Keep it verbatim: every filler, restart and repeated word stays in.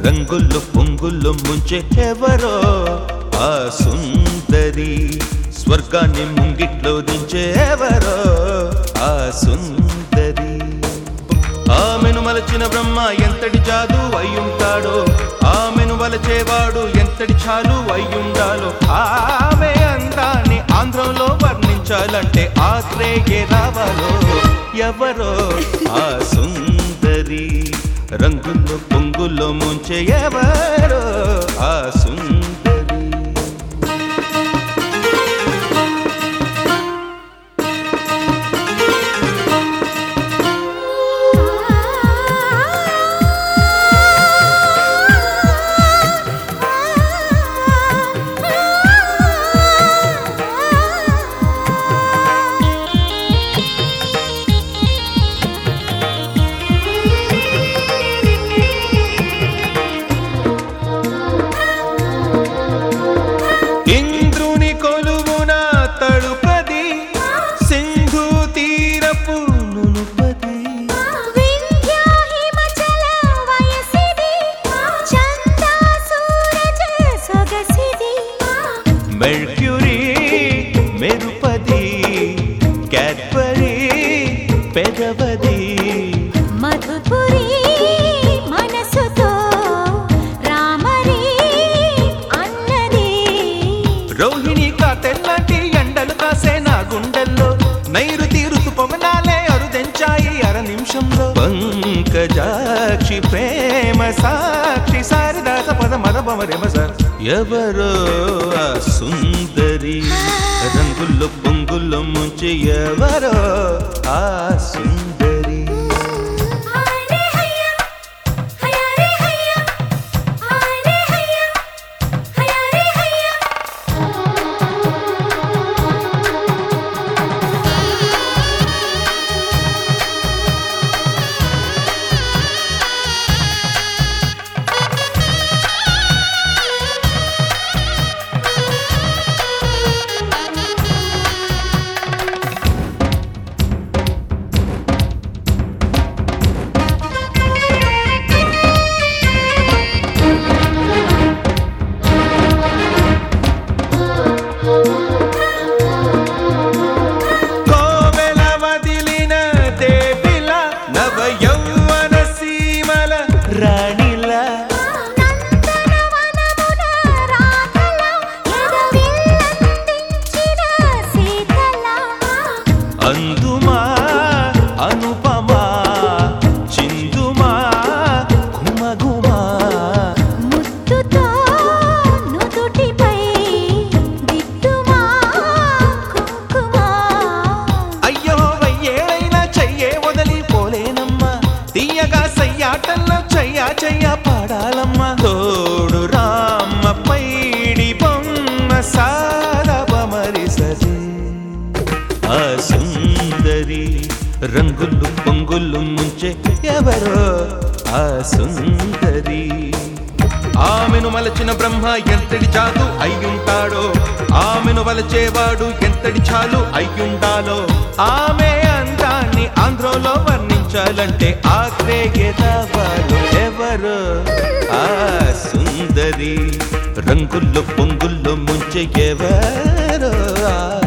రంగుల్లో పొంగుల్లో ముంచే ఎవరో ఆ సుందరి, స్వర్గాన్ని ముంగిట్లో దించే ఎవరో ఆ సుందరి. ఆమెను మలచిన బ్రహ్మ ఎంతటి జాదు అయ్యుంటాడో, ఆమెను వలచేవాడు ఎంతటి చాలు అయ్యుండాలో. ఆమె అందాన్ని ఆంధ్రంలో వర్ణించాలంటే ఆత్రేయే రావాలో. ఎవరో ఆ సుందరి, రంగుల్లో పొంగుల్లో ముంచే ఎవరో ఆ సుందరి. ఇంద్రుని కొలువున తడుపది, సింధు తీరపు నునుపది. మెర్క్యూరీ మెరుపది, క్యాడ్బరీ పెదవది. మధుపురి మనసుతో రామరి అన్నది. రోహిణి కాతెల్లాంటి ఎండలు కాసే నా గుండెల్లో, నైరుతి ఋతుపవనాలే అరుదెంచాయి అర నిమిషంలో. పంకజాక్షి ప్రేమ సాక్షి శారదాస పద మదమరెమస. ఎవరో ఆ సుందరి, రంగుల్లో పొంగుల్లో ముంచి ఎవరో ఆ సుందరి. కోవెల వదిలిన దేవిల, నవ యౌవన సీమల రాణిల. అందుమా అనుపమా చిందుమా ఘుమఘుమా. ముద్దుతో నుదుటిపై దిద్దుమా కుంకుమా. అయ్యో వయ్యేడైనా చెయ్యే వదిలి పోలేనమ్మా, తీయగా సయ్యాటల్లో చెయ్యా చెయ్యా పాడాలమ్మా. తోడు రామ్మ పైడి బొమ్మ సారబమరి సరి. ఆ సుందరి, రంగులు పొంగులు ముంచే ఎవరో ఆ సుందరి. ఆమెను మలచిన బ్రహ్మ ఎంతటి జాదు అయ్యుంటాడో, ఆమెను వలచేవాడు ఎంతటి చాలు అయ్యుండాలో. ఆమె అందాన్ని ఆంధ్రంలో వర్ణించాలంటే ఆత్రేయే రావాలో. ఎవరో ఆ సుందరి, రంగుల్లో పొంగుల్లో ముంచే ఎవరో ఆ